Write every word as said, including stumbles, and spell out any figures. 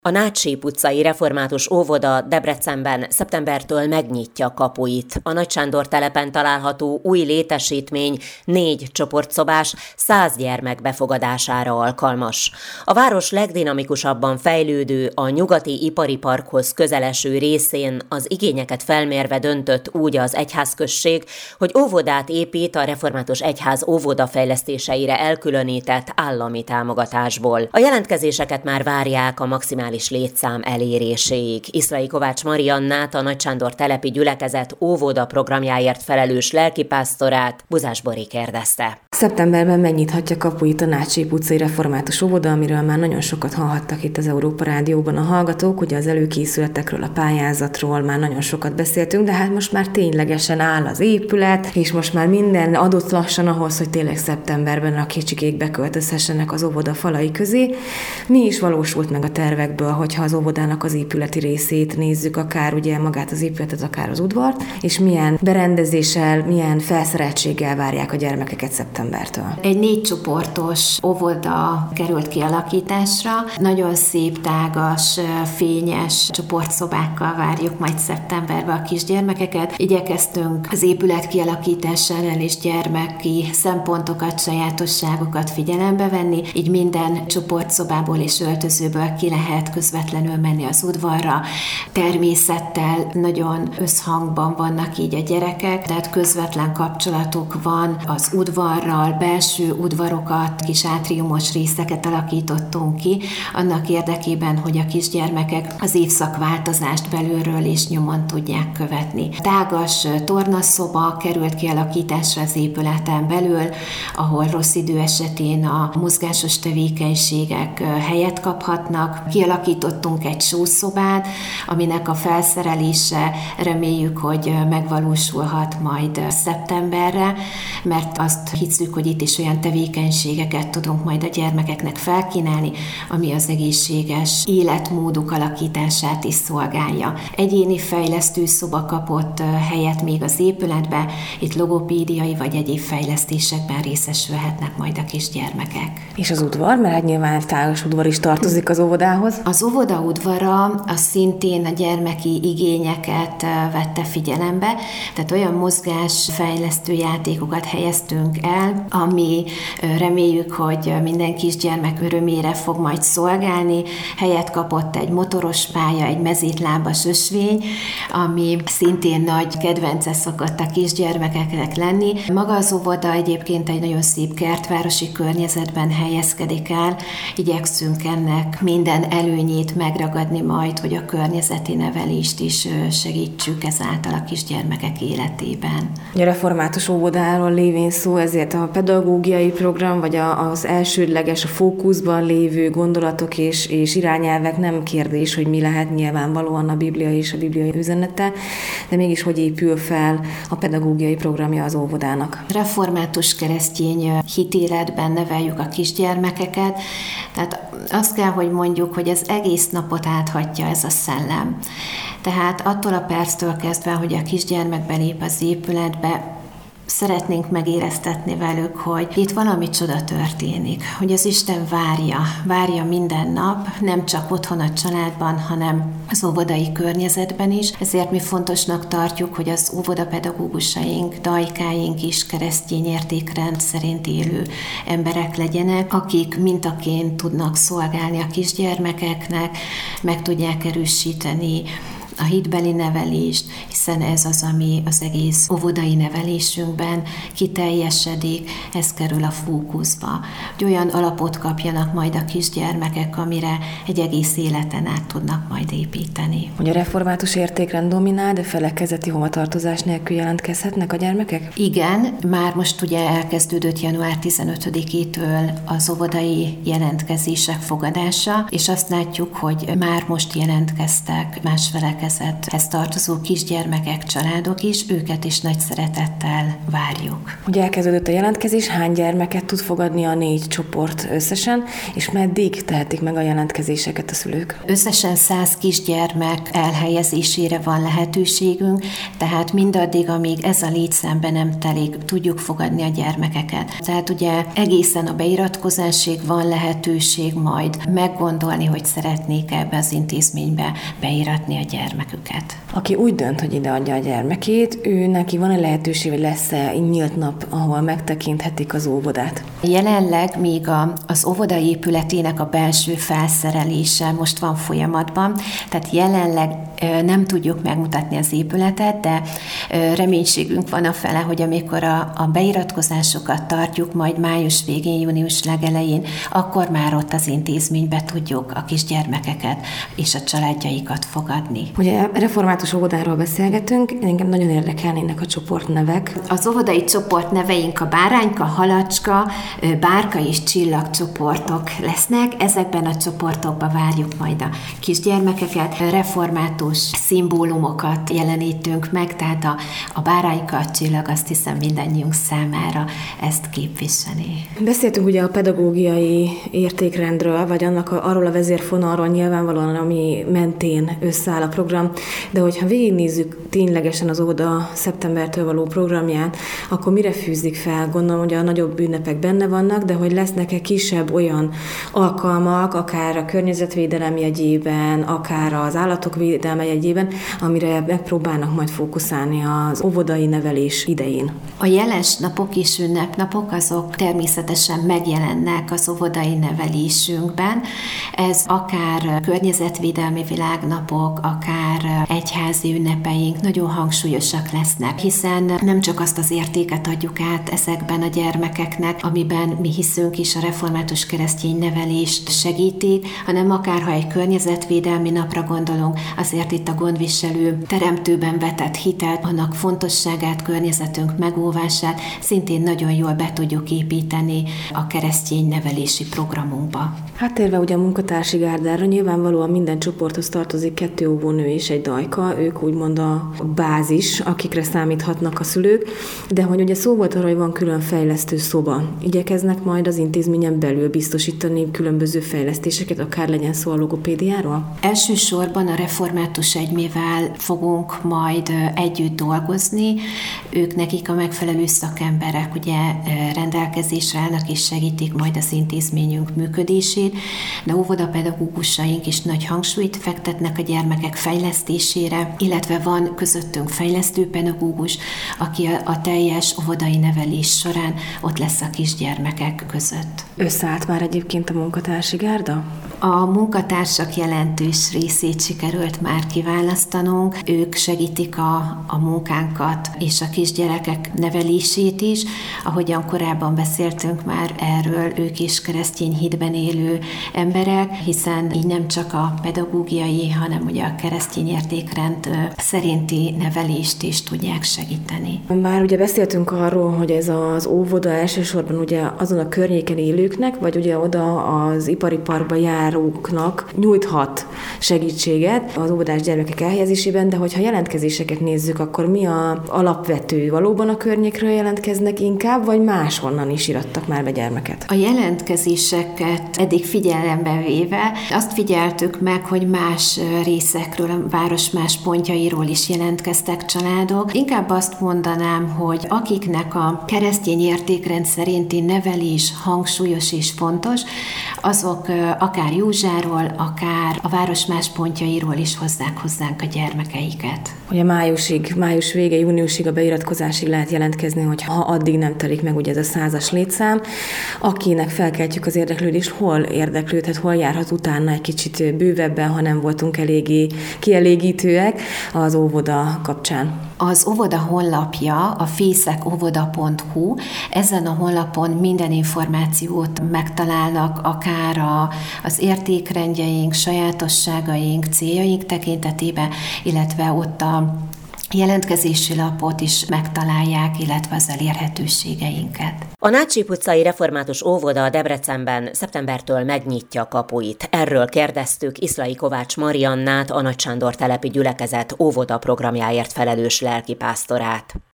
A Nácsép utcai református óvoda Debrecenben szeptembertől megnyitja kapuit. A Nagy Sándor telepen található új létesítmény négy csoportszobás, száz gyermek befogadására alkalmas. A város legdinamikusabban fejlődő, a nyugati ipari parkhoz közeleső részén az igényeket felmérve döntött úgy az egyházközség, hogy óvodát épít a református egyház óvoda fejlesztéseire elkülönített állami támogatásból. A jelentkezéseket már várják a maximális létszám eléréséig. Iszlai Kovács Mariannát, a Nagy Sándor telepi gyülekezet óvoda programjáért felelős lelkipásztorát Buzás Bori kérdezte. Szeptemberben megnyithatja kapuit a Nácsép utcai református óvoda, amiről már nagyon sokat hallhattak itt az Európa Rádióban a hallgatók. Ugye az előkészületekről, a pályázatról már nagyon sokat beszéltünk, de hát most már ténylegesen áll az épület, és most már minden adott lassan ahhoz, hogy tényleg szeptemberben a kicsikék beköltözhessenek az óvoda falai közé. Mi is valósult meg a tervekből, hogyha az óvodának az épületi részét nézzük, akár ugye magát az épületet, akár az udvart, és milyen berendezéssel, milyen felszereltséggel várják a gyermekeket szeptembertől. Egy négy csoportos óvoda került kialakításra. Nagyon szép, tágas, fényes csoportszobákkal várjuk majd szeptemberben a kisgyermekeket. Igyekeztünk az épület kialakításánál és gyermeki szempontokat, sajátosságokat figyelembe venni, így minden csoportszobából és öltözőből ki lehet közvetlenül menni az udvarra. Természettel nagyon összhangban vannak így a gyerekek, tehát közvetlen kapcsolatuk van az udvarral, belső udvarokat, kis átriumos részeket alakítottunk ki, annak érdekében, hogy a kisgyermekek az évszakváltozást belülről is nyomon tudják követni. Tágas tornaszoba került kialakításra az épületen belül, ahol rossz idő esetén a mozgásos tevékenységek helyet kaphatnak. Kialakítottunk egy sószobát, aminek a felszerelése reméljük, hogy megvalósulhat majd szeptemberre, mert azt hiszük, hogy itt is olyan tevékenységeket tudunk majd a gyermekeknek felkínálni, ami az egészséges életmóduk alakítását is szolgálja. Egyéni fejlesztő szoba kapott helyet még az épületbe, itt logopédiai vagy egyéb fejlesztésekben részesülhetnek majd a kisgyermekek. És az udvar, mert hát nyilván tágas udvar is tartozik az óvodához. Az óvoda udvara az szintén a gyermeki igényeket vette figyelembe, tehát olyan mozgásfejlesztő játékokat helyeztünk el, ami reméljük, hogy minden kisgyermek örömére fog majd szolgálni. Helyet kapott egy motoros pálya, egy mezítlábas ösvény, ami szintén nagy kedvence szokott a kisgyermekeknek lenni. Maga az óvoda egyébként egy nagyon szép kertvárosi környezetben helyezkedik el. Igyekszünk ennek minden előnyét megragadni majd, hogy a környezeti nevelést is segítsük ezáltal a kisgyermekek életében. A református óvodáról lévén szó, ezért a pedagógiai program, vagy az elsődleges, a fókuszban lévő gondolatok és, és irányelvek nem kérdés, hogy mi lehet nyilvánvalóan a Biblia és a bibliai üzenete, de mégis hogy épül fel a pedagógiai programja az óvodának. Református keresztény hitéletben neveljük a kisgyermekeket, tehát azt kell, hogy mondjuk, hogy az egész napot áthatja ez a szellem. Tehát attól a perctől kezdve, hogy a kisgyermek belép az épületbe, szeretnénk megéreztetni velük, hogy itt valami csoda történik, hogy az Isten várja, várja minden nap, nem csak otthon a családban, hanem az óvodai környezetben is. Ezért mi fontosnak tartjuk, hogy az óvodapedagógusaink, dajkáink is keresztény értékrend szerint élő emberek legyenek, akik mintaként tudnak szolgálni a kisgyermekeknek, meg tudják erősíteni a hitbeli nevelést, hiszen ez az, ami az egész óvodai nevelésünkben kiteljesedik, ez kerül a fókuszba. Hogy olyan alapot kapjanak majd a kisgyermekek, amire egy egész életen át tudnak majd építeni. Hogy a református értékrend dominál, de felekezeti hovatartozás nélkül jelentkezhetnek a gyermekek? Igen, már most ugye elkezdődött január tizenötödikétől az óvodai jelentkezések fogadása, és azt látjuk, hogy már most jelentkeztek más felekezeti gyermekezethez tartozó kisgyermekek, családok is, őket is nagy szeretettel várjuk. Ugye elkezdődött a jelentkezés, hány gyermeket tud fogadni a négy csoport összesen, és meddig tehetik meg a jelentkezéseket a szülők? Összesen száz kisgyermek elhelyezésére van lehetőségünk, tehát mindaddig, amíg ez a létszám be nem telik, tudjuk fogadni a gyermekeket. Tehát ugye egészen a beiratkozásig van lehetőség majd meggondolni, hogy szeretnék ebbe az intézménybe beiratni a gyermeküket. Aki úgy dönt, hogy ide adja a gyermekét, ő neki van-e lehetőség, hogy lesz-e nyílt nap, ahol megtekinthetik az óvodát? Jelenleg még a, az óvoda épületének a belső felszerelése most van folyamatban, tehát jelenleg nem tudjuk megmutatni az épületet, de reménységünk van a fele, hogy amikor a, a beiratkozásokat tartjuk, majd május végén, június legelején, akkor már ott az intézménybe tudjuk a kisgyermekeket és a családjaikat fogadni. Ugye református óvodáról beszélgetünk, engem nagyon érdekelnének a csoportnevek. Az óvodai csoportneveink a Bárányka, Halacska, Bárka és Csillag csoportok lesznek. Ezekben a csoportokban várjuk majd a kisgyermekeket. Református szimbólumokat jelenítünk meg, tehát a, a Bárányka, a Csillag, azt hiszem mindannyiunk számára ezt képviseli. Beszéltünk ugye a pedagógiai értékrendről, vagy annak a, arról a vezérfonalról nyilvánvalóan, ami mentén összeáll a program, de hogyha végignézzük ténylegesen az óvoda szeptembertől való programján, akkor mire fűzik fel? Gondolom, hogy a nagyobb ünnepek benne vannak, de hogy lesznek-e kisebb olyan alkalmak, akár a környezetvédelem jegyében, akár az állatok védelme jegyében, amire megpróbálnak majd fókuszálni az óvodai nevelés idején. A jeles napok és ünnepnapok azok természetesen megjelennek az óvodai nevelésünkben. Ez akár környezetvédelmi világnapok, akár egyházi ünnepeink nagyon hangsúlyosak lesznek, hiszen nem csak azt az értéket adjuk át ezekben a gyermekeknek, amiben mi hiszünk is, a református keresztény nevelést segítik, hanem akár ha egy környezetvédelmi napra gondolunk, azért itt a gondviselő teremtőben vetett hitet, annak fontosságát, környezetünk megóvását szintén nagyon jól be tudjuk építeni a keresztény nevelési programunkba. Hát térve ugye a munkatársi gárdára, nyilvánvalóan minden csoporthoz tartozik kettő óvónő és egy dajka, ők úgymond a bázis, akikre számíthatnak a szülők, de hogy ugye szó volt arra, hogy van külön fejlesztő szoba. Igyekeznek majd az intézményen belül biztosítani különböző fejlesztéseket, akár legyen szó a logopédiáról? Elsősorban a református egymével fogunk majd együtt dolgozni. Ők nekik a megfelelő szakemberek ugye rendelkezésre állnak és segítik majd az intézményünk működését, de óvodapedagógusaink is nagy hangsúlyt fektetnek a gyermekek fejlesztésére, illetve van közöttünk fejlesztő pedagógus, aki a, a teljes óvodai nevelés során ott lesz a kisgyermekek között. Összeállt már egyébként a munkatársi gárda? A munkatársak jelentős részét sikerült már kiválasztanunk. Ők segítik a, a munkánkat és a kisgyerekek nevelését is. Ahogyan korábban beszéltünk már erről, ők is keresztény hitben élő emberek, hiszen így nem csak a pedagógiai, hanem ugye a keresztény értékrend szerinti nevelést is tudják segíteni. Már ugye beszéltünk arról, hogy ez az óvoda elsősorban ugye azon a környéken élőknek, vagy ugye oda az ipari parkba járóknak nyújthat segítséget az óvodás gyermekek elhelyezésében, de hogyha jelentkezéseket nézzük, akkor mi a alapvető? Valóban a környékről jelentkeznek inkább, vagy máshonnan is irattak már be gyermeket? A jelentkezéseket eddig figyelembe véve azt figyeltük meg, hogy más részekről, a város más pontjairól is jelentkeztek családok. Inkább azt mondanám, hogy akiknek a keresztény értékrend szerinti nevelés hangsúlyos és fontos, azok akár Józsáról, akár a város más pontjairól is hozzák hozzánk a gyermekeiket. Ugye májusig, május vége, júniusig a beiratkozásig lehet jelentkezni, hogy ha addig nem telik meg ugye ez a százas létszám, akinek felkeltjük az érdeklődést, hol érdeklődhet, hol járhat utána egy kicsit bővebben, ha nem voltunk eléggé kielégítőek az óvoda kapcsán. Az óvoda honlapja a fészekóvoda pont hu. Ezen a honlapon minden információt megtalálnak, akár a, az értékrendjeink, sajátosságaink, céljaink tekintetében, illetve ott a jelentkezési lapot is megtalálják, illetve az elérhetőségeinket. A Nácsip utcai református óvoda Debrecenben szeptembertől megnyitja kapuit. Erről kérdeztük Iszlai Kovács Mariannát, a Nagy Sándor telepi gyülekezet óvoda programjáért felelős lelkipásztorát.